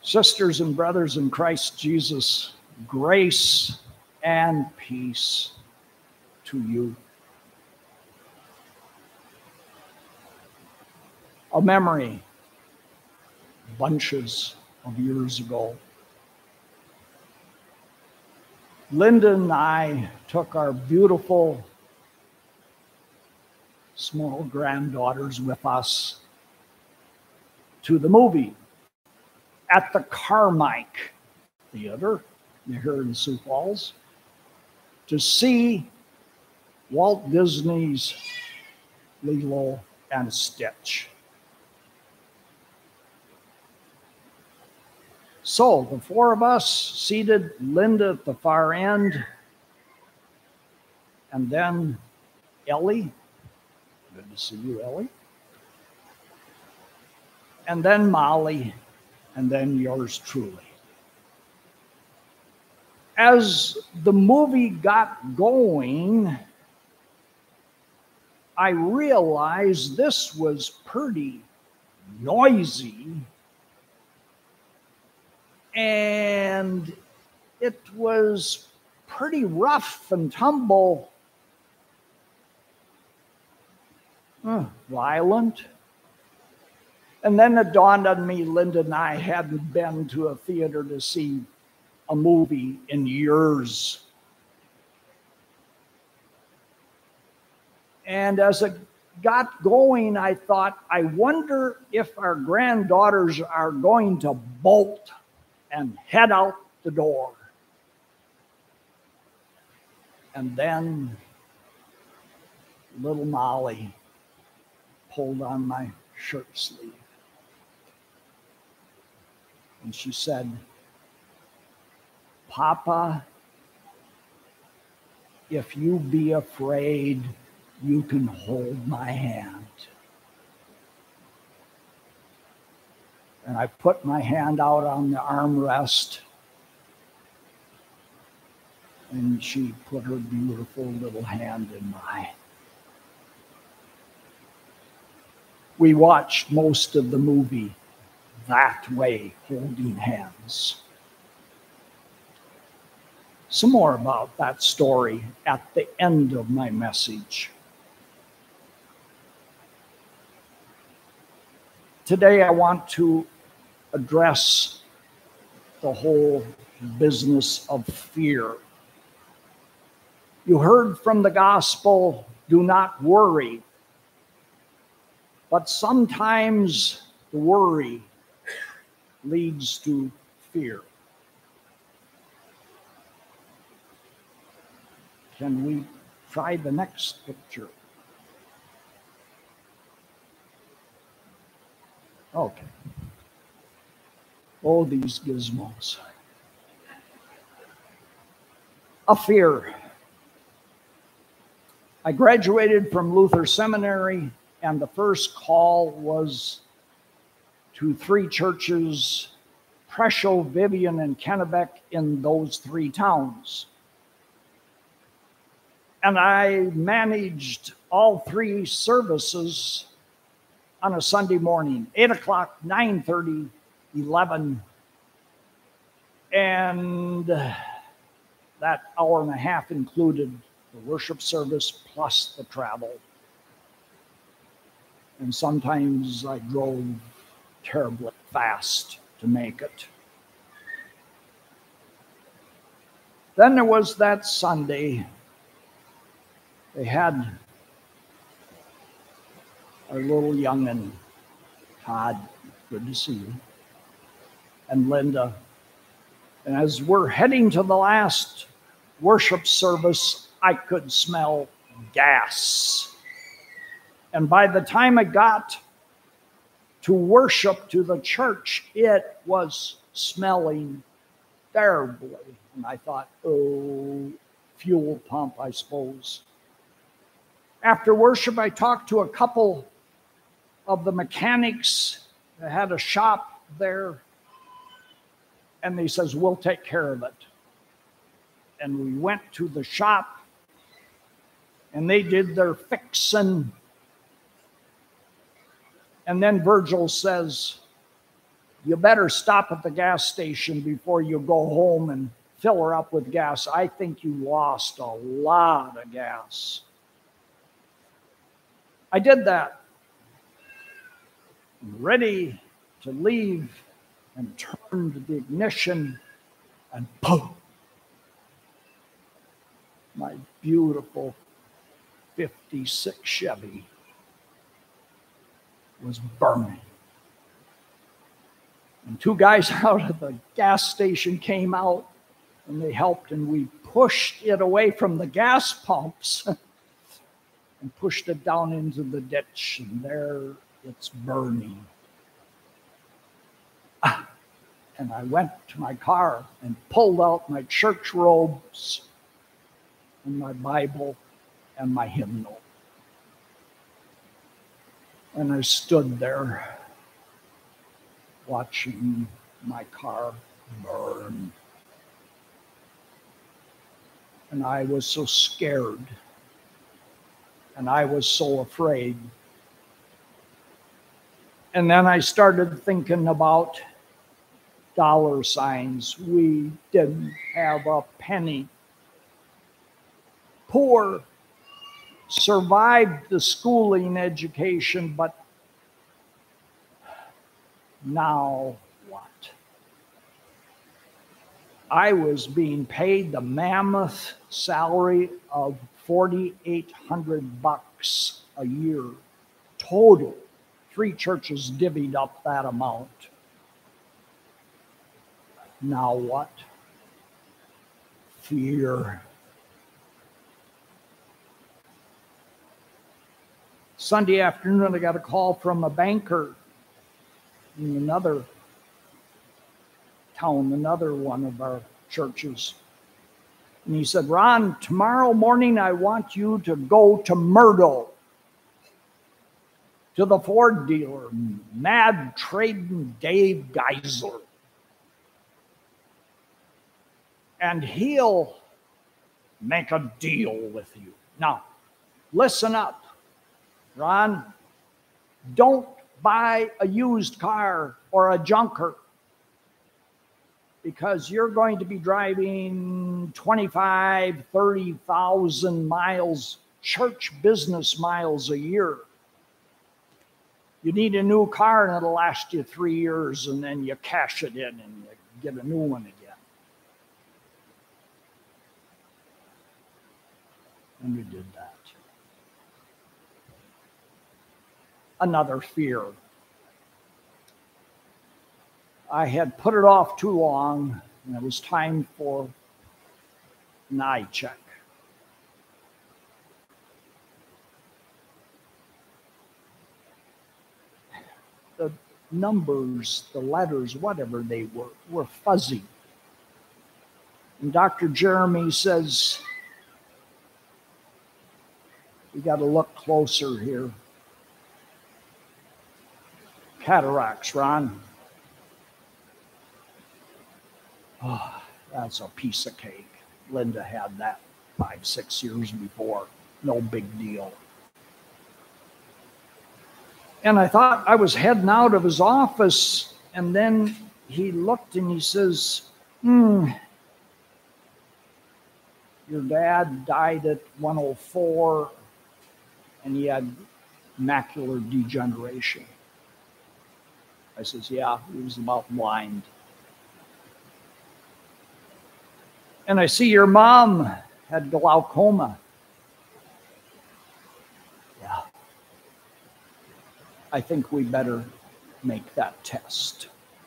Sisters and brothers in Christ Jesus, grace and peace to you. A memory, bunches of years ago. Linda and I took our beautiful small granddaughters with us to the movie at the Carmike Theater here in Sioux Falls to see Walt Disney's Lilo and Stitch. So the four of us seated, Linda at the far end, and then Ellie. Good to see you, Ellie. And then Molly, and then yours truly. As the movie got going, I realized this was pretty noisy, and it was pretty rough and tumble, violent. And then it dawned on me, Linda and I hadn't been to a theater to see a movie in years. And as it got going, I thought, I wonder if our granddaughters are going to bolt and head out the door. And then little Molly pulled on my shirt sleeve. And she said, Papa, if you be afraid, you can hold my hand. And I put my hand out on the armrest, and she put her beautiful little hand in mine. We watched most of the movie that way, holding hands. Some more about that story at the end of my message. Today I want to address the whole business of fear. You heard from the gospel, do not worry. But sometimes the worry leads to fear. Can we try the next picture? Okay. Oh, these gizmos. A fear. I graduated from Luther Seminary, and the first call was to three churches, Presho, Vivian, and Kennebec, in those three towns. And I managed all three services on a Sunday morning, 8 o'clock, 9:30, 11. And that hour and a half included the worship service plus the travel. And sometimes I drove terribly fast to make it. Then there was that Sunday. They had our little young'un, Todd, good to see you, and Linda. And as we're heading to the last worship service, I could smell gas. And by the time I got to worship to the church, it was smelling terribly. And I thought, oh, fuel pump, I suppose. After worship, I talked to a couple of the mechanics that had a shop there. And they says, we'll take care of it. And we went to the shop, and they did their fixing. And then Virgil says, You better stop at the gas station before you go home and fill her up with gas. I think you lost a lot of gas. I did that. Ready to leave and turned the ignition, and boom! My beautiful 56 Chevy was burning. And two guys out of the gas station came out and they helped, and we pushed it away from the gas pumps and pushed it down into the ditch, and there it's burning. And I went to my car and pulled out my church robes and my Bible and my hymnal. And I stood there watching my car burn. And I was so scared. And I was so afraid. And then I started thinking about dollar signs. We didn't have a penny. Poor, survived the schooling education, but now what? I was being paid the mammoth salary of $4,800 a year total. 3 churches divvied up that amount. Now what? Fear. Sunday afternoon, I got a call from a banker in another town, another one of our churches. And he said, Ron, tomorrow morning I want you to go to Myrtle, to the Ford dealer, mad trading Dave Geisler. And he'll make a deal with you. Now, listen up, Ron. Don't buy a used car or a junker, because you're going to be driving 25, 30,000 miles, church business miles a year. You need a new car and it'll last you 3 years, and then you cash it in and you get a new one again. And we did that. Another fear. I had put it off too long, and it was time for an eye check. The numbers, the letters, whatever they were fuzzy. And Dr. Jeremy says, we got to look closer here. Cataracts, Ron. Oh, that's a piece of cake. Linda had that 5-6 years before. No big deal. And I thought I was heading out of his office, and then he looked and he says, your dad died at 104, and he had macular degeneration. I says, yeah, he was about blind. And I see your mom had glaucoma. Yeah. I think we better make that test.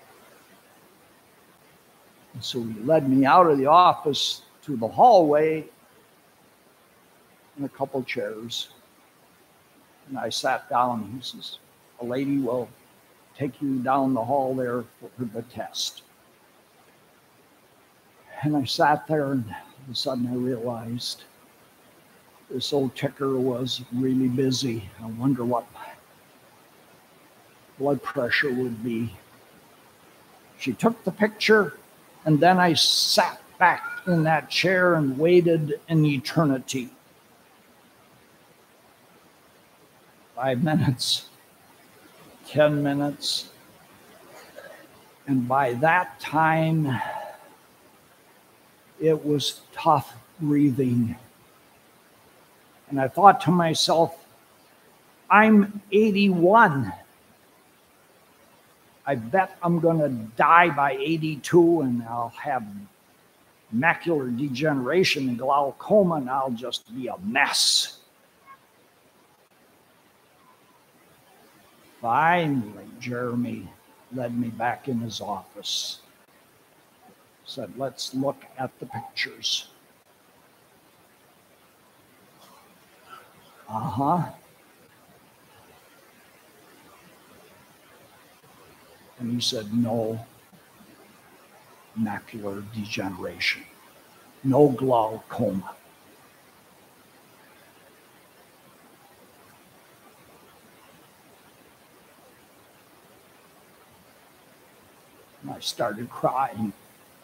And so he led me out of the office to the hallway in a couple chairs. And I sat down. He says, a lady will take you down the hall there for the test. And I sat there, and all of a sudden I realized this old ticker was really busy. I wonder what my blood pressure would be. She took the picture, and then I sat back in that chair and waited an eternity. 5 minutes, 10 minutes, And by that time, it was tough breathing. And I thought to myself, I'm 81. I bet I'm going to die by 82 and I'll have macular degeneration and glaucoma and I'll just be a mess. Finally, Jeremy led me back in his office. Said, let's look at the pictures. And he said, no macular degeneration, no glaucoma. And I started crying.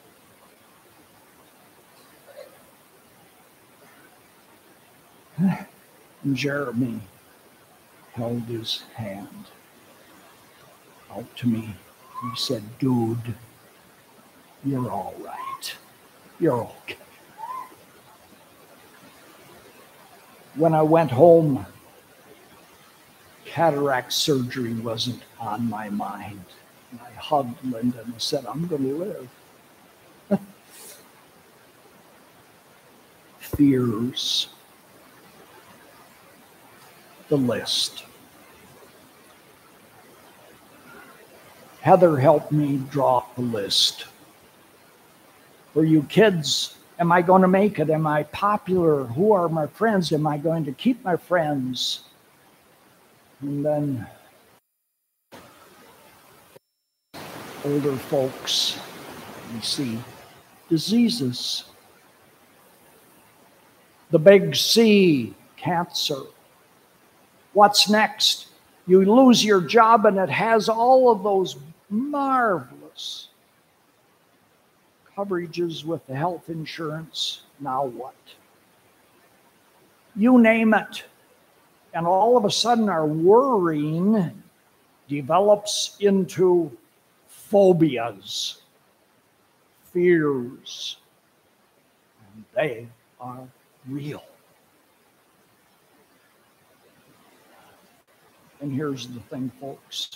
And Jeremy held his hand out to me. He said, dude, you're all right. You're okay. When I went home, cataract surgery wasn't on my mind. And I hugged Linda and I said, I'm going to live. Fears. The list. Heather helped me draw the list. For you kids, am I going to make it? Am I popular? Who are my friends? Am I going to keep my friends? And then older folks, we see diseases. The big C, cancer. What's next? You lose your job and it has all of those marvelous coverages with the health insurance. Now what? You name it. And all of a sudden our worrying develops into phobias, fears, and they are real. And here's the thing, folks.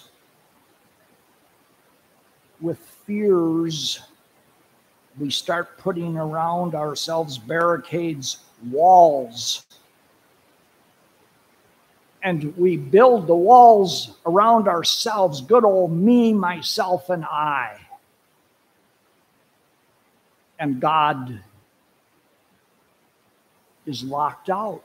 With fears, we start putting around ourselves barricades, walls. And we build the walls around ourselves, good old me, myself, and I. And God is locked out.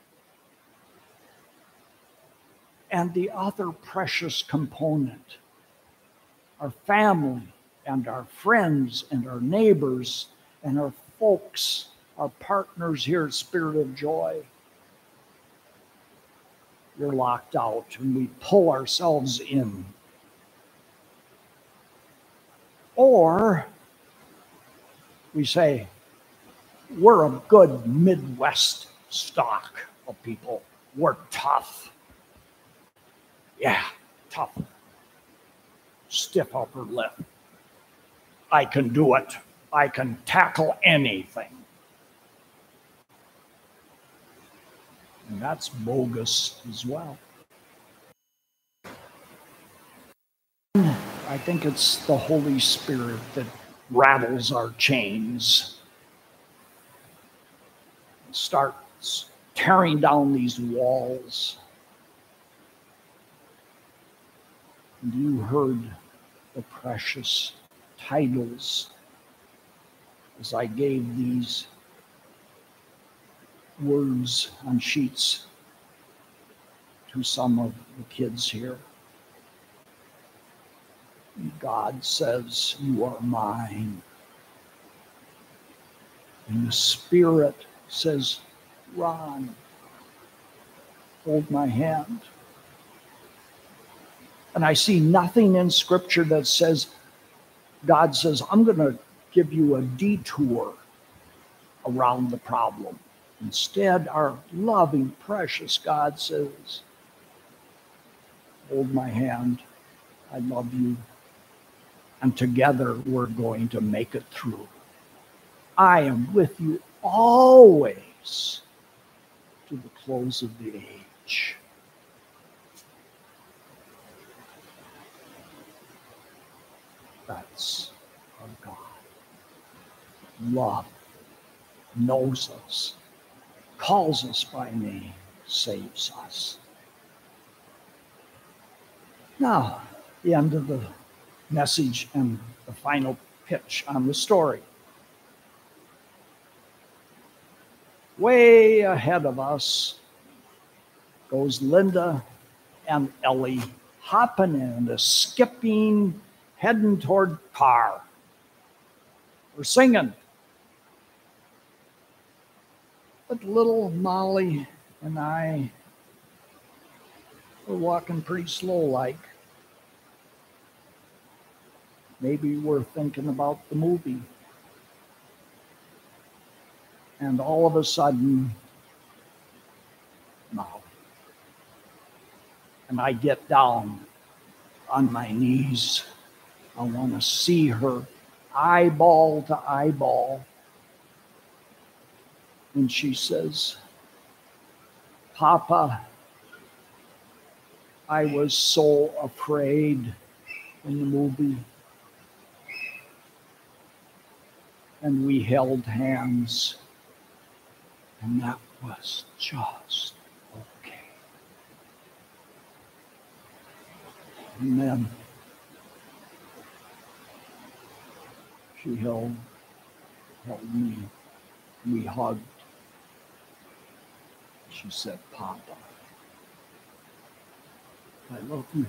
And the other precious component, our family and our friends and our neighbors and our folks, our partners here at Spirit of Joy, you're locked out and we pull ourselves in. Or we say, we're a good Midwest stock of people. We're tough. Yeah, tough. Stiff upper lip. I can do it. I can tackle anything. And that's bogus as well. I think it's the Holy Spirit that rattles our chains. Starts tearing down these walls. And you heard the precious titles as I gave these words on sheets to some of the kids here. God says, you are mine. And the Spirit says, Ron, hold my hand. And I see nothing in Scripture that says, God says, I'm going to give you a detour around the problem. Instead, our loving, precious God says, hold my hand. I love you. and together we're going to make it through. I am with you always to the close of the age. That's our God. Love, knows us, calls us by name, saves us. Now, the end of the message and the final pitch on the story. Way ahead of us goes Linda and Ellie hopping and skipping, heading toward car. We're singing. But little Molly and I were walking pretty slow like. Maybe we're thinking about the movie. And all of a sudden, Molly. And I get down on my knees. I want to see her eyeball to eyeball. And she says, Papa, I was so afraid in the movie. And we held hands. And that was just okay. And then she held me. We hugged. She said, Papa, I love you.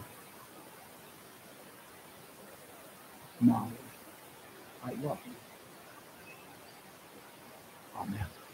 Molly, I love you. Amen.